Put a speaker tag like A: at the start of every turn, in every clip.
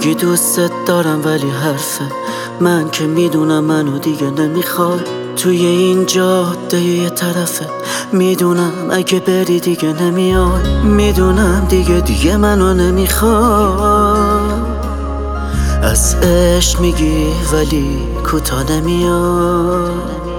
A: میگی دوستت دارم ولی حرفه من که میدونم منو دیگه نمیخوای. توی این جاده یه طرفه میدونم اگه بری دیگه نمیای. میدونم دیگه منو نمیخوای. از عشق میگی ولی کوتا نمیای.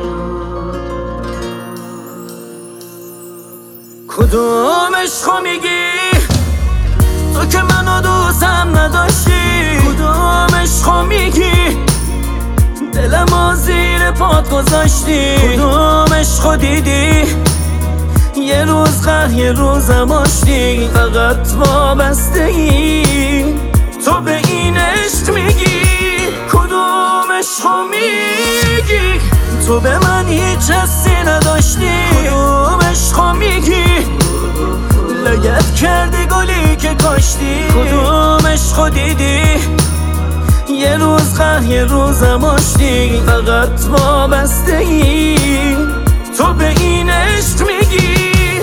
A: کدوم عشقو میگی تو که منو دوستم نداشتی؟ کدوم عشقو میگی دلمو زیر پات گذاشتی؟ کدوم عشقو دیدی یه روز قهر یه روزم آشتی؟ فقط وابستگی تو به این عشق میگی. کدوم عشقو میگی تو به من هیچ حسی نداشتی؟ کدوم عشقو میگی لگد کردی گلی که کاشتی؟ کدوم عشقو دیدی یه روز قهر یه روزم آشتی؟ فقط وابستگی تو به این عشق میگی.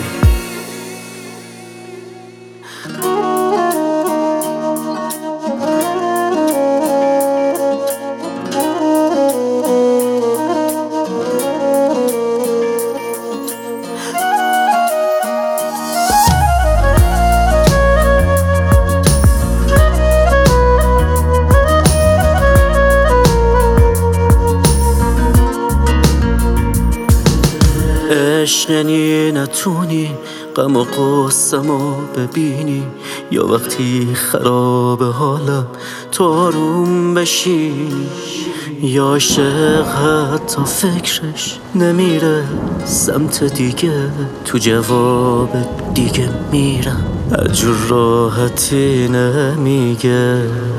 A: عشق یعنی نتونی غم و غصه‌مو ببینی، یا وقتی خراب حالم تو آروم بشینی، یا عاشق حتی فکرش نمیره سمت دیگه، تو جواب دیگه میرم هر جور راحتی نمیگه.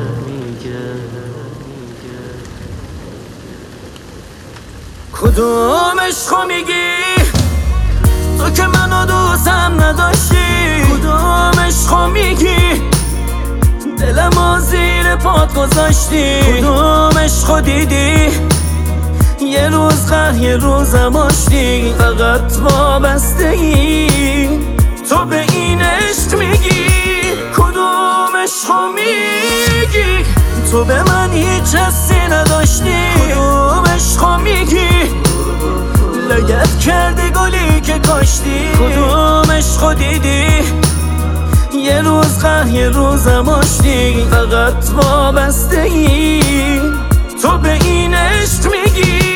A: کدوم عشقو میگی تو که منو دوستم نداشتی؟ کدوم عشقو میگی دلمو زیر پات گذاشتی؟ کدوم عشقو دیدی یه روز قهر یه روزم آشتی؟ فقط وابستگی تو به این عشق میگی. کدوم عشقو میگی تو به من هیچ حسی نداشتی؟ کدوم عشقو میگی لگد کردی گلی که کاشتی؟ کدوم عشقو دیدی یه روز قهر یه روزم آشتی؟ فقط وابستگی تو به این عشق میگی.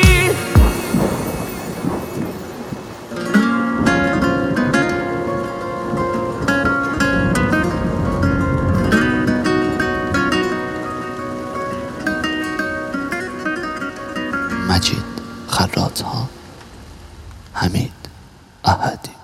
B: مجید خراط‌ها، حمید احدی.